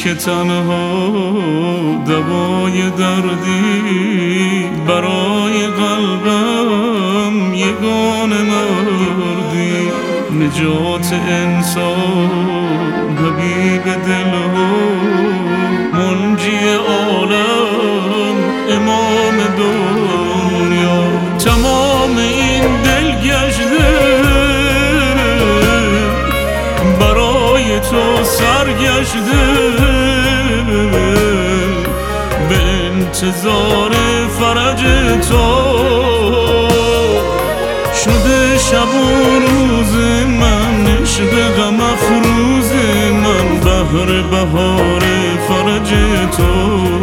که تنها دوای دردی برای قلبم یگانه مردی. نجات انسان حبیب دلها منجی عالم امام دنیا. تمام این دل گشته برای تو سرگشته به انتظار فرج تو. شده شب و روز من عشق غم افروز من بهر بهار فرج تو.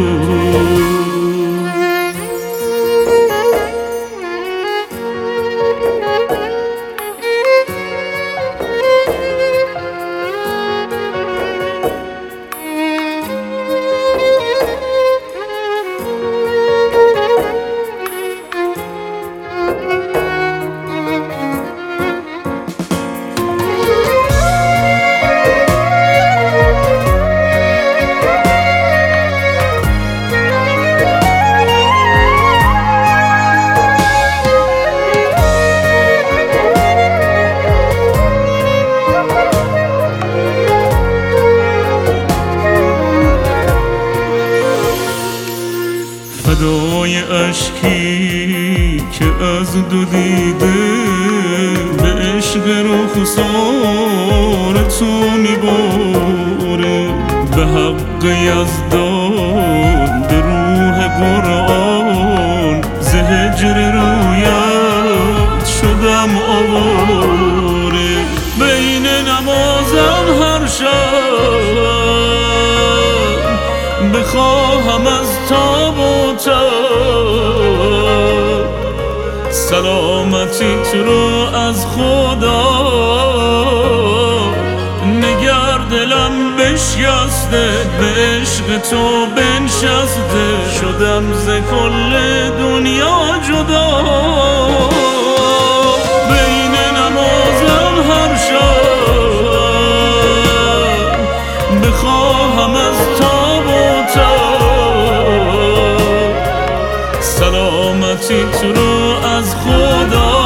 فدای اشکی که از دو دیده به عشق رخسار تو میباره. به حق یزدان به روح قرآن ز هجر رویت شدم آواره. بین نمازم هر شب بخواهم از تاب و تب سلامتیت رو از خدا. نگر دلم بشکسته به عشق تو بنشسته شدم ز کل دنیا جدا. بین نمازم هر شب بخواهم از تاب و سلامتیت رو از خدا.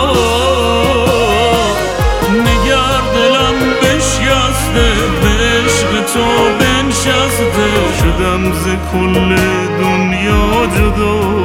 نگر دلم بشکسته به عشق تو بنشسته شدم ز کل دنیا جدا.